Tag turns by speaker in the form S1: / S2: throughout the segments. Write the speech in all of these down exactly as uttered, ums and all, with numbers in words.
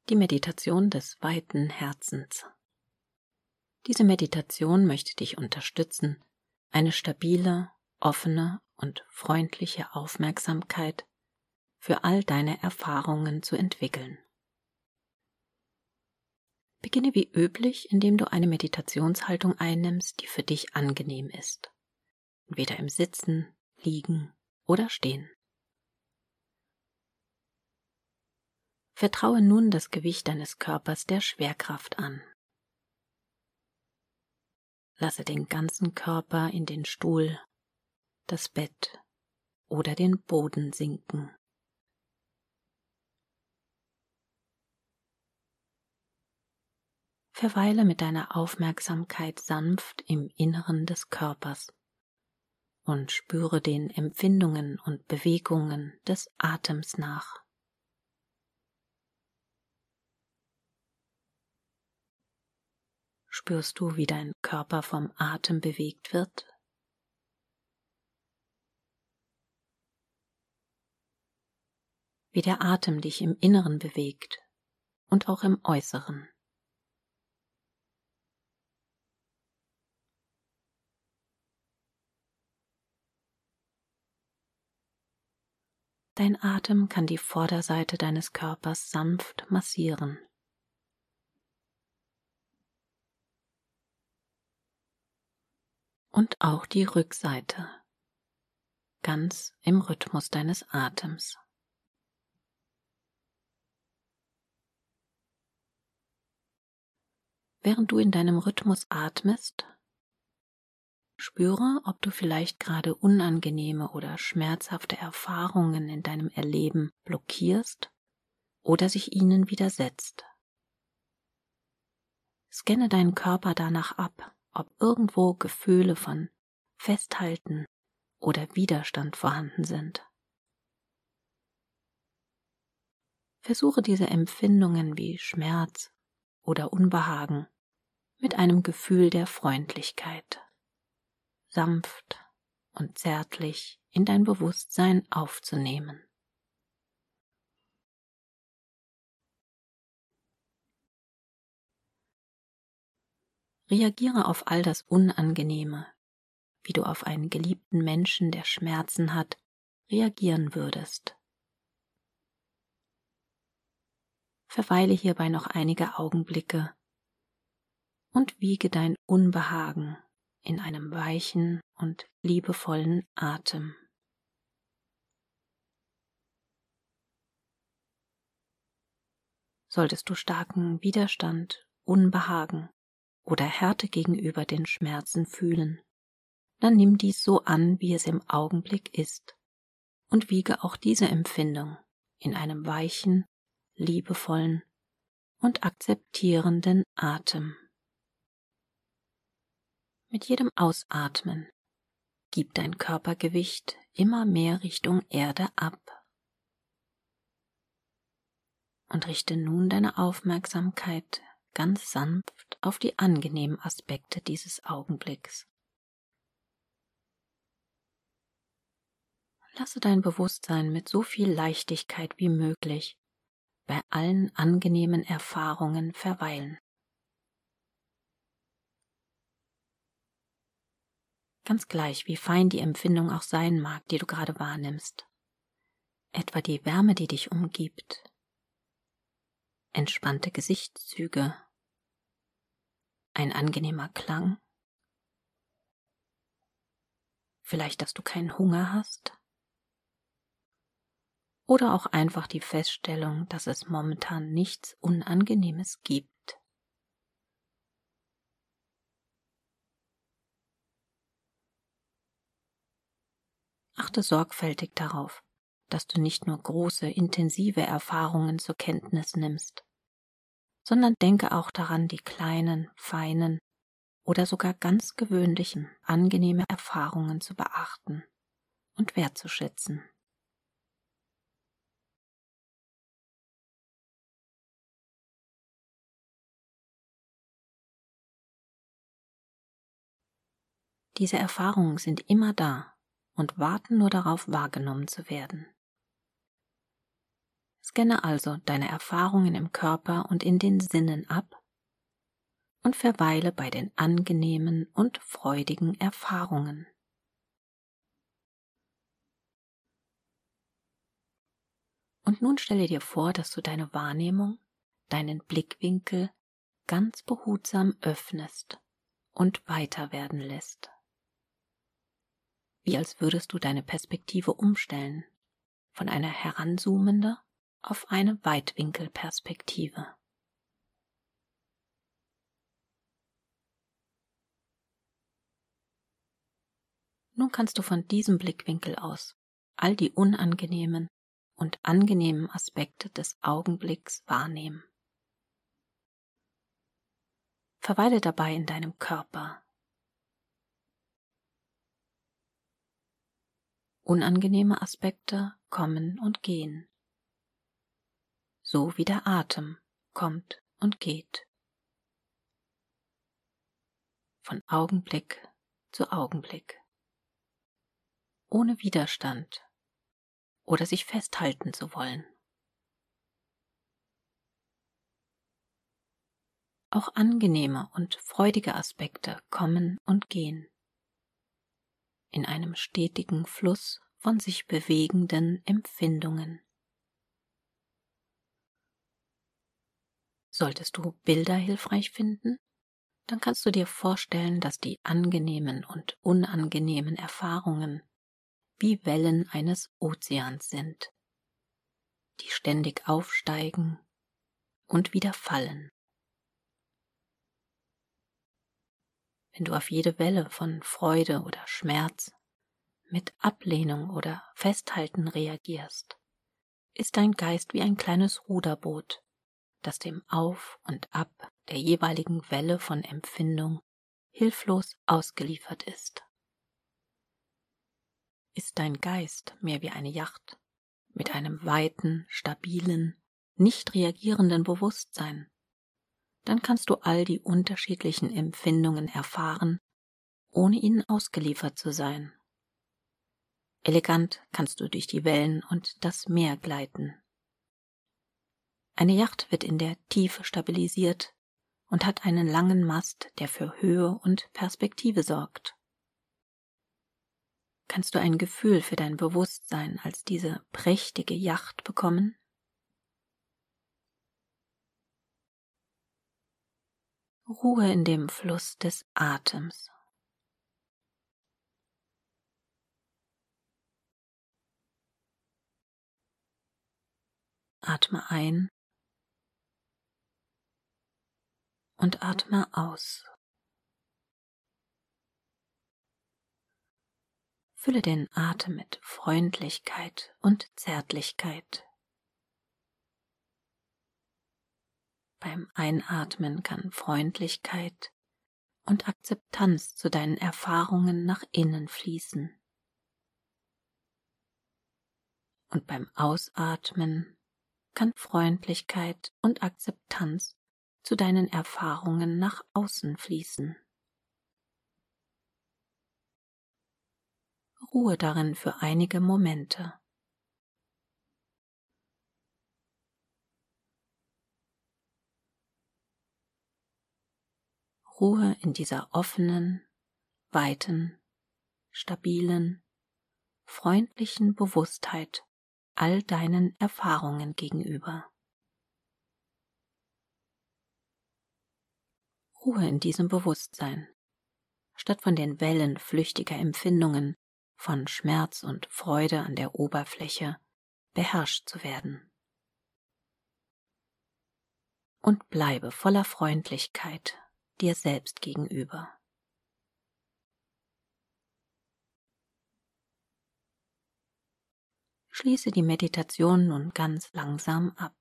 S1: Die Meditation des weiten Herzens. Diese Meditation möchte dich unterstützen, eine stabile, offene und freundliche Aufmerksamkeit für all deine Erfahrungen zu entwickeln. Beginne wie üblich, indem du eine Meditationshaltung einnimmst, die für dich angenehm ist, entweder im Sitzen, Liegen oder Stehen. Vertraue nun das Gewicht deines Körpers der Schwerkraft an. Lasse den ganzen Körper in den Stuhl, das Bett oder den Boden sinken. Verweile mit deiner Aufmerksamkeit sanft im Inneren des Körpers und spüre den Empfindungen und Bewegungen des Atems nach. Spürst du, wie dein Körper vom Atem bewegt wird? Wie der Atem dich im Inneren bewegt und auch im Äußeren. Dein Atem kann die Vorderseite deines Körpers sanft massieren. Und auch die Rückseite, ganz im Rhythmus deines Atems. Während du in deinem Rhythmus atmest, spüre, ob du vielleicht gerade unangenehme oder schmerzhafte Erfahrungen in deinem Erleben blockierst oder sich ihnen widersetzt. Scanne deinen Körper danach ab, ob irgendwo Gefühle von Festhalten oder Widerstand vorhanden sind. Versuche diese Empfindungen wie Schmerz oder Unbehagen mit einem Gefühl der Freundlichkeit, sanft und zärtlich in dein Bewusstsein aufzunehmen. Reagiere auf all das Unangenehme, wie du auf einen geliebten Menschen, der Schmerzen hat, reagieren würdest. Verweile hierbei noch einige Augenblicke und wiege dein Unbehagen in einem weichen und liebevollen Atem. Solltest du starken Widerstand, Unbehagen oder Härte gegenüber den Schmerzen fühlen, dann nimm dies so an, wie es im Augenblick ist, und wiege auch diese Empfindung in einem weichen, liebevollen und akzeptierenden Atem. Mit jedem Ausatmen gib dein Körpergewicht immer mehr Richtung Erde ab und richte nun deine Aufmerksamkeit ganz sanft auf die angenehmen Aspekte dieses Augenblicks. Lasse dein Bewusstsein mit so viel Leichtigkeit wie möglich bei allen angenehmen Erfahrungen verweilen. Ganz gleich, wie fein die Empfindung auch sein mag, die du gerade wahrnimmst. Etwa die Wärme, die dich umgibt. Entspannte Gesichtszüge. Ein angenehmer Klang. Vielleicht, dass du keinen Hunger hast. Oder auch einfach die Feststellung, dass es momentan nichts Unangenehmes gibt. Achte sorgfältig darauf, dass du nicht nur große, intensive Erfahrungen zur Kenntnis nimmst, sondern denke auch daran, die kleinen, feinen oder sogar ganz gewöhnlichen, angenehme Erfahrungen zu beachten und wertzuschätzen. Diese Erfahrungen sind immer da und warten nur darauf, wahrgenommen zu werden. Scanne also deine Erfahrungen im Körper und in den Sinnen ab und verweile bei den angenehmen und freudigen Erfahrungen. Und nun stelle dir vor, dass du deine Wahrnehmung, deinen Blickwinkel ganz behutsam öffnest und weiter werden lässt. Wie als würdest du deine Perspektive umstellen, von einer heranzoomende auf eine Weitwinkelperspektive. Nun kannst du von diesem Blickwinkel aus all die unangenehmen und angenehmen Aspekte des Augenblicks wahrnehmen. Verweile dabei in deinem Körper. Unangenehme Aspekte kommen und gehen, so wie der Atem kommt und geht, von Augenblick zu Augenblick, ohne Widerstand oder sich festhalten zu wollen. Auch angenehme und freudige Aspekte kommen und gehen, in einem stetigen Fluss von sich bewegenden Empfindungen. Solltest du Bilder hilfreich finden, dann kannst du dir vorstellen, dass die angenehmen und unangenehmen Erfahrungen wie Wellen eines Ozeans sind, die ständig aufsteigen und wieder fallen. Wenn du auf jede Welle von Freude oder Schmerz mit Ablehnung oder Festhalten reagierst, ist dein Geist wie ein kleines Ruderboot, das dem Auf und Ab der jeweiligen Welle von Empfindung hilflos ausgeliefert ist. Ist dein Geist mehr wie eine Yacht mit einem weiten, stabilen, nicht reagierenden Bewusstsein, dann kannst du all die unterschiedlichen Empfindungen erfahren, ohne ihnen ausgeliefert zu sein. Elegant kannst du durch die Wellen und das Meer gleiten. Eine Yacht wird in der Tiefe stabilisiert und hat einen langen Mast, der für Höhe und Perspektive sorgt. Kannst du ein Gefühl für dein Bewusstsein als diese prächtige Yacht bekommen? Ruhe in dem Fluss des Atems. Atme ein und atme aus. Fülle den Atem mit Freundlichkeit und Zärtlichkeit. Beim Einatmen kann Freundlichkeit und Akzeptanz zu deinen Erfahrungen nach innen fließen. Und beim Ausatmen kann Freundlichkeit und Akzeptanz zu deinen Erfahrungen nach außen fließen. Ruhe darin für einige Momente. Ruhe in dieser offenen, weiten, stabilen, freundlichen Bewusstheit all deinen Erfahrungen gegenüber. Ruhe in diesem Bewusstsein, statt von den Wellen flüchtiger Empfindungen, von Schmerz und Freude an der Oberfläche beherrscht zu werden. Und bleibe voller Freundlichkeit dir selbst gegenüber. Schließe die Meditation nun ganz langsam ab.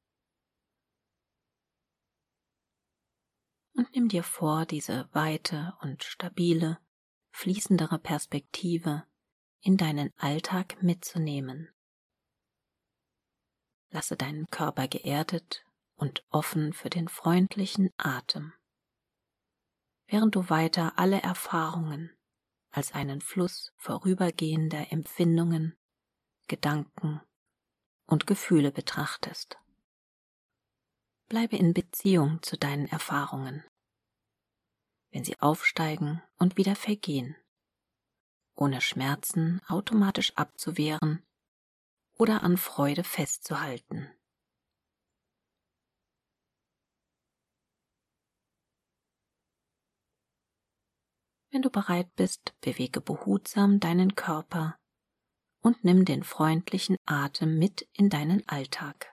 S1: Und nimm dir vor, diese weite und stabile, fließendere Perspektive in deinen Alltag mitzunehmen. Lasse deinen Körper geerdet und offen für den freundlichen Atem, während du weiter alle Erfahrungen als einen Fluss vorübergehender Empfindungen, Gedanken und Gefühle betrachtest. Bleibe in Beziehung zu deinen Erfahrungen, wenn sie aufsteigen und wieder vergehen, ohne Schmerzen automatisch abzuwehren oder an Freude festzuhalten. Wenn du bereit bist, bewege behutsam deinen Körper und nimm den freundlichen Atem mit in deinen Alltag.